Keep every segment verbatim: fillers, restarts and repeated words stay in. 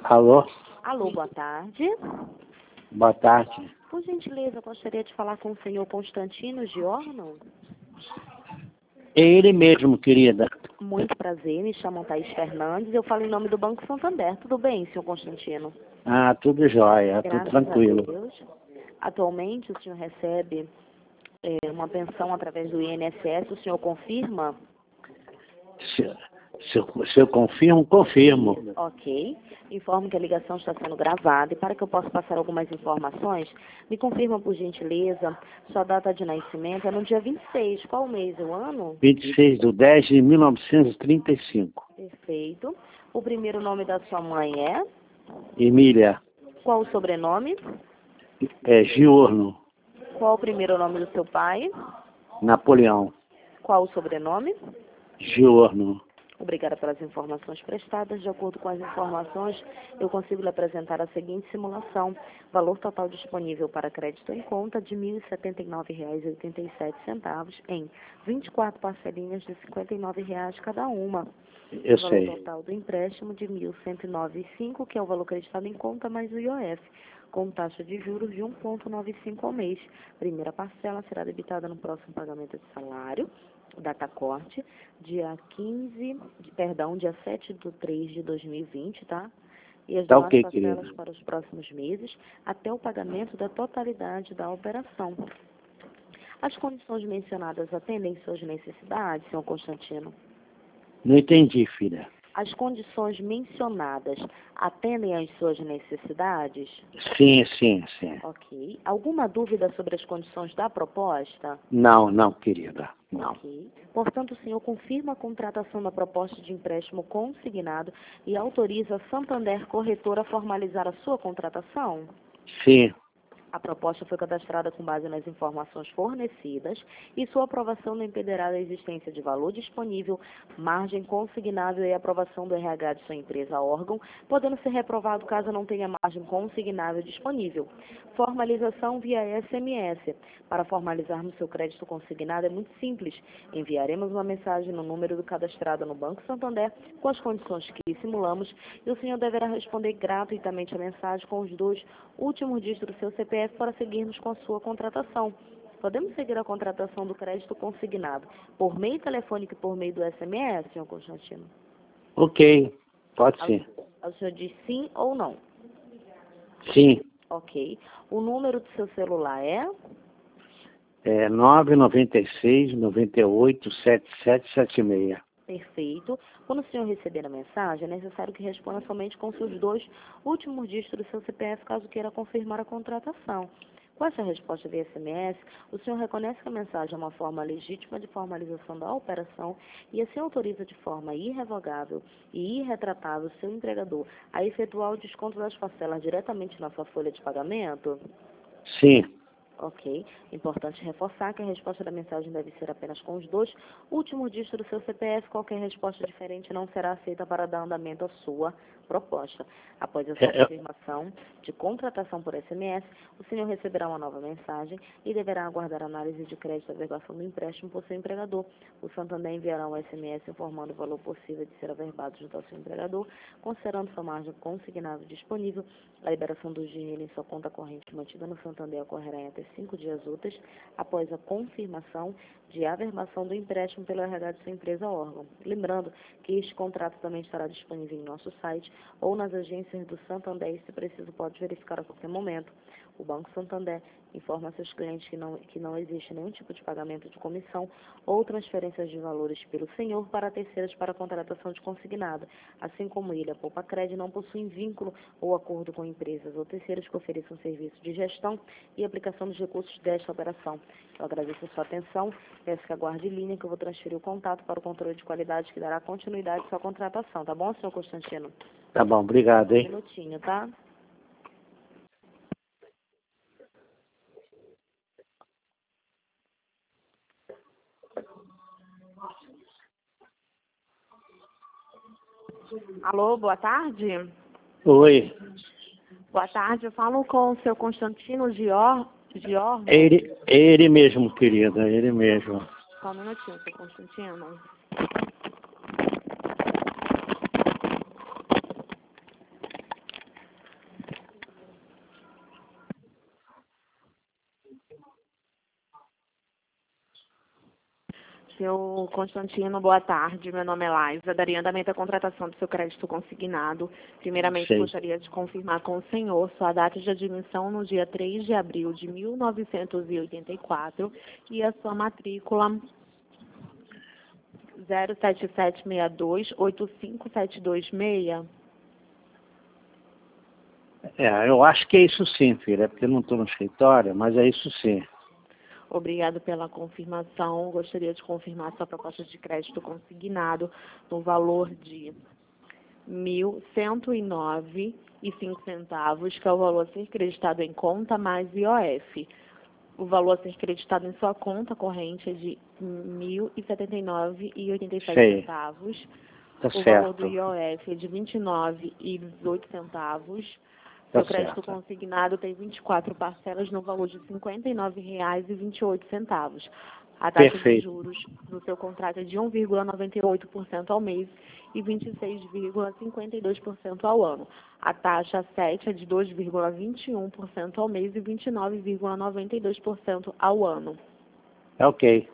Alô? Alô, boa tarde. Boa tarde. Por gentileza, gostaria de falar com o senhor Constantino Giorno. É ele mesmo, querida. Muito prazer, me chamo Thaís Fernandes, eu falo em nome do Banco Santander. Tudo bem, senhor Constantino? Ah, tudo jóia, tudo Graças tranquilo. a Deus. Atualmente, o senhor recebe é, uma pensão através do I N S S, o senhor confirma? Se, se, eu- se eu confirmo, confirmo. Ok. Informo que a ligação está sendo gravada e para que eu possa passar algumas informações, me confirma, por gentileza, sua data de nascimento é no dia vinte e seis. Qual o mês e o ano? vinte e seis de dez de mil novecentos e trinta e cinco. Perfeito. O primeiro nome da sua mãe é? Emília, Qual o sobrenome? é, Giorno, Qual o primeiro nome do seu pai? Napoleão, Qual o sobrenome? Giorno. Obrigada pelas informações prestadas. De acordo com as informações, eu consigo lhe apresentar a seguinte simulação. Valor total disponível para crédito em conta de mil e setenta e nove reais e oitenta e sete centavos em vinte e quatro parcelinhas de cinquenta e nove reais cada uma. Eu Valor sei. total do empréstimo de mil cento e nove vírgula cinco, que é o valor acreditado em conta, mais o I O F, com taxa de juros de um vírgula noventa e cinco ao mês. Primeira parcela será debitada no próximo pagamento de salário, data corte, dia quinze, de- perdão, dia sete de três de dois mil e vinte, tá? E as Tá demais ok, parcelas querida. para os próximos meses, até o pagamento da totalidade da operação. As condições mencionadas atendem suas necessidades, senhor Constantino? Não entendi, filha. As condições mencionadas atendem às suas necessidades? Sim, sim, sim. Ok. Alguma dúvida sobre as condições da proposta? Não, não, querida. Não. Ok. Portanto, o senhor confirma a contratação da proposta de empréstimo consignado e autoriza a Santander Corretora a formalizar a sua contratação? Sim, A proposta foi cadastrada com base nas informações fornecidas e sua aprovação não impedirá a existência de valor disponível, margem consignável e aprovação do R H de sua empresa órgão, podendo ser reprovado caso não tenha margem consignável disponível. Formalização via S M S. Para formalizarmos seu crédito consignado é muito simples. Enviaremos uma mensagem no número do cadastrado no Banco Santander com as condições que simulamos e o senhor deverá responder gratuitamente a mensagem com os dois últimos dígitos do seu C P F para seguirmos com a sua contratação. Podemos seguir a contratação do crédito consignado por meio telefônico e por meio do S M S, senhor Constantino? ok. Pode ser. O senhor diz sim ou não? Sim. Ok. O número do seu celular é? É nove nove seis, nove oito, sete sete sete seis. Perfeito. Quando o senhor receber a mensagem, é necessário que responda somente com seus dois últimos dígitos do seu C P F, caso queira confirmar a contratação. Com essa resposta via S M S, o senhor reconhece que a mensagem é uma forma legítima de formalização da operação e assim autoriza de forma irrevogável e irretratável o seu empregador a efetuar o desconto das parcelas diretamente na sua folha de pagamento? Sim. Ok. Importante reforçar que a resposta da mensagem deve ser apenas com os dois últimos dígitos do seu C P F. Qualquer resposta diferente não será aceita para dar andamento à sua proposta. Após a sua É, é, confirmação de contratação por S M S, o senhor receberá uma nova mensagem e deverá aguardar a análise de crédito e averbação do empréstimo por seu empregador. O Santander enviará um S M S informando o valor possível de ser averbado junto ao seu empregador, considerando sua margem consignável disponível. A liberação do dinheiro em sua conta corrente mantida no Santander ocorrerá em até cinco dias úteis após a confirmação de averbação do empréstimo pelo R H de sua empresa órgão. Lembrando que este contrato também estará disponível em nosso site ou nas agências do Santander e, se preciso, pode verificar a qualquer momento. O Banco Santander informa a seus clientes que não, que não existe nenhum tipo de pagamento de comissão ou transferências de valores pelo senhor para terceiros para a contratação de consignado. Assim como ele, a Poupa Cred não possui vínculo ou acordo com empresas ou terceiros que ofereçam serviço de gestão e aplicação dos recursos desta operação. Eu agradeço a sua atenção, peço que aguarde em linha que eu vou transferir o contato para o controle de qualidade que dará continuidade à sua contratação. Tá bom, senhor Constantino? tá bom, obrigado, Um hein? minutinho, tá? Alô, boa tarde. Oi. Boa tarde, eu falo com o seu Constantino Gior, Giorno. É ele, é ele mesmo, querida, é ele mesmo. Só um minutinho, seu Constantino. Seu Constantino, boa tarde. Meu nome é Laisa. Daria andamento à contratação do seu crédito consignado. Primeiramente, Sei. gostaria de confirmar com o senhor sua data de admissão no dia três de abril de mil novecentos e oitenta e quatro e a sua matrícula zero sete sete seis dois oito cinco sete dois seis. É, eu acho que é isso sim, filha, é porque eu não estou no escritório, mas é isso sim. Obrigado pela confirmação. Gostaria de confirmar sua proposta de crédito consignado no valor de mil cento e nove e cinco centavos, que é o valor a ser creditado em conta mais I O F. O valor a ser creditado em sua conta corrente é de mil e setenta e nove e oitenta e sete Sei. centavos. Tá O certo. valor do I O F é de vinte e nove e dezoito centavos. Tá Seu crédito certo. consignado tem vinte e quatro parcelas no valor de cinquenta e nove reais e vinte e oito centavos. A taxa Perfeito. de juros do seu contrato é de um vírgula noventa e oito por cento ao mês e vinte e seis vírgula cinquenta e dois por cento ao ano. A taxa sete é de dois vírgula vinte e um por cento ao mês e vinte e nove vírgula noventa e dois por cento ao ano. É ok.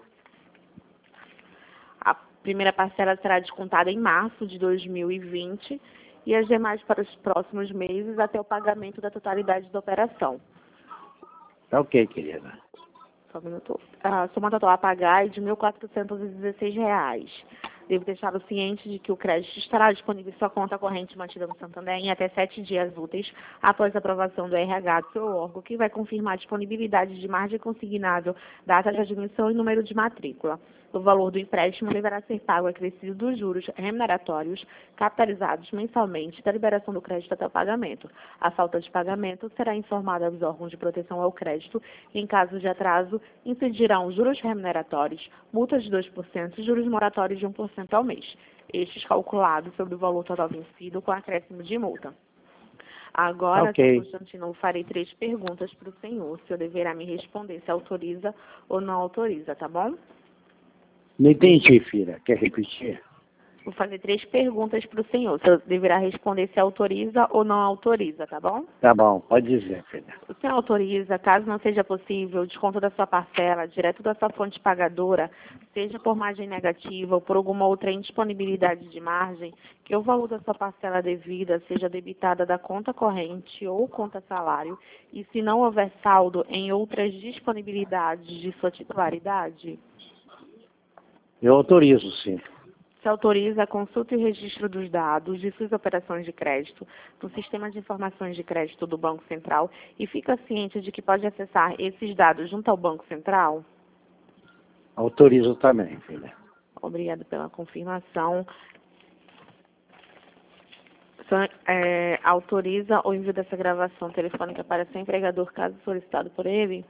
A primeira parcela será descontada em março de dois mil e vinte e as demais para os próximos meses até o pagamento da totalidade da operação. É ok, querida. Só um minuto. A soma total a pagar é de mil quatrocentos e dezesseis reais. Devo deixá-lo ciente de que o crédito estará disponível em sua conta corrente mantida no Santander em até sete dias úteis após a aprovação do R H do seu órgão, que vai confirmar a disponibilidade de margem consignável, data de admissão e número de matrícula. O valor do empréstimo deverá ser pago acrescido dos juros remuneratórios capitalizados mensalmente da liberação do crédito até o pagamento. A falta de pagamento será informada aos órgãos de proteção ao crédito e, em caso de atraso, incidirão juros remuneratórios, multas de dois por cento e juros moratórios de um por cento ao mês, estes calculados sobre o valor total vencido com acréscimo de multa. Agora, Ok. senhor Constantino, eu farei três perguntas para o senhor. O senhor deverá me responder se autoriza ou não autoriza, tá bom? Não entendi, filha. Quer repetir? Vou fazer três perguntas para o senhor. O senhor deverá responder se autoriza ou não autoriza, tá bom? Tá bom, pode dizer, filha. O senhor autoriza, caso não seja possível, o desconto da sua parcela direto da sua fonte pagadora, seja por margem negativa ou por alguma outra indisponibilidade de margem, que o valor da sua parcela devida seja debitada da conta corrente ou conta salário, e se não houver saldo em outras disponibilidades de sua titularidade? Eu autorizo, sim. Se autoriza a consulta e registro dos dados de suas operações de crédito no Sistema de Informações de Crédito do Banco Central e fica ciente de que pode acessar esses dados junto ao Banco Central? Autorizo também, filha. Obrigada pela confirmação. Só, é, autoriza o envio dessa gravação telefônica para seu empregador, caso solicitado por ele?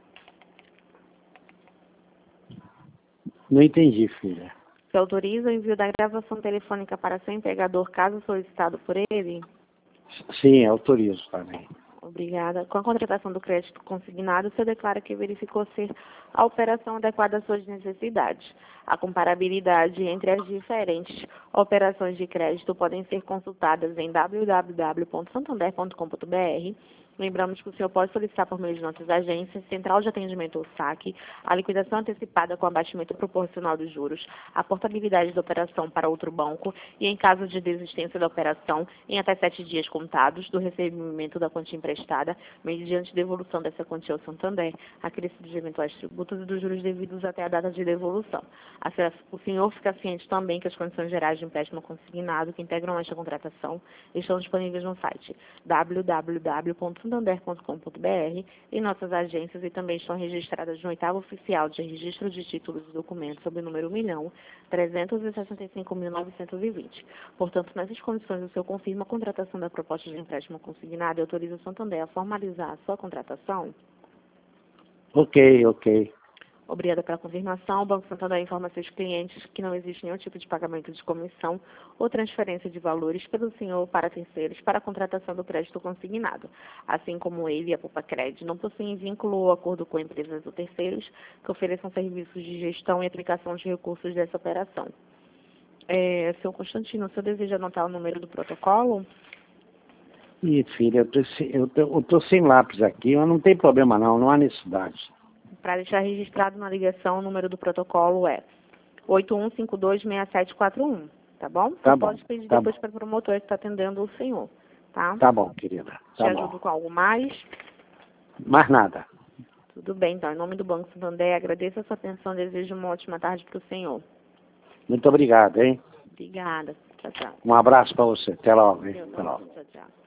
Não entendi, filha. Se autoriza o envio da gravação telefônica para seu empregador, caso solicitado por ele? Sim, autorizo também. Obrigada. Com a contratação do crédito consignado, o senhor declara que verificou ser a operação adequada às suas necessidades. A comparabilidade entre as diferentes operações de crédito podem ser consultadas em w w w ponto santander ponto com ponto b r. Lembramos que o senhor pode solicitar por meio de nossas agências, Central de Atendimento ou saque, a liquidação antecipada com abatimento proporcional dos juros, a portabilidade da operação para outro banco e, em caso de desistência da operação, em até sete dias contados do recebimento da quantia emprestada, mediante devolução dessa quantia ao Santander, acrescido de eventuais tributos e dos juros devidos até a data de devolução. O senhor fica ciente também que as condições gerais de empréstimo consignado que integram esta contratação estão disponíveis no site w w w ponto santander ponto com ponto b r em nossas agências e também estão registradas no oitavo oficial de registro de títulos e documentos sob o número um milhão trezentos e sessenta e cinco mil novecentos e vinte. Portanto, nessas condições, o senhor confirma a contratação da proposta de empréstimo consignado e autoriza o Santander a formalizar a sua contratação? Ok, ok. Obrigada pela confirmação. O Banco Santander informa a seus clientes que não existe nenhum tipo de pagamento de comissão ou transferência de valores pelo senhor para terceiros para a contratação do crédito consignado. Assim como ele e a Poupa-Cred não possuem vínculo ou acordo com empresas ou terceiros que ofereçam serviços de gestão e aplicação de recursos dessa operação. É, senhor Constantino, o senhor deseja anotar o número do protocolo? Ih, filha, eu tô, sem- eu, tô, eu tô sem lápis aqui, mas não tem problema não, não há necessidade. Para deixar registrado na ligação, o número do protocolo é oito um cinco dois, seis sete quatro um, tá bom? Tá Você bom, pode pedir tá depois bom. para o promotor que está atendendo o senhor, tá? Tá bom, querida. Te Tá ajudo bom. com algo mais? Mais nada. Tudo bem, então. Em nome do Banco Santander, agradeço a sua atenção e desejo uma ótima tarde para o senhor. Muito obrigado, hein? Obrigada. Tchau, tchau. Um abraço para você. Até logo, hein? Eu Até também. logo. Tchau, tchau.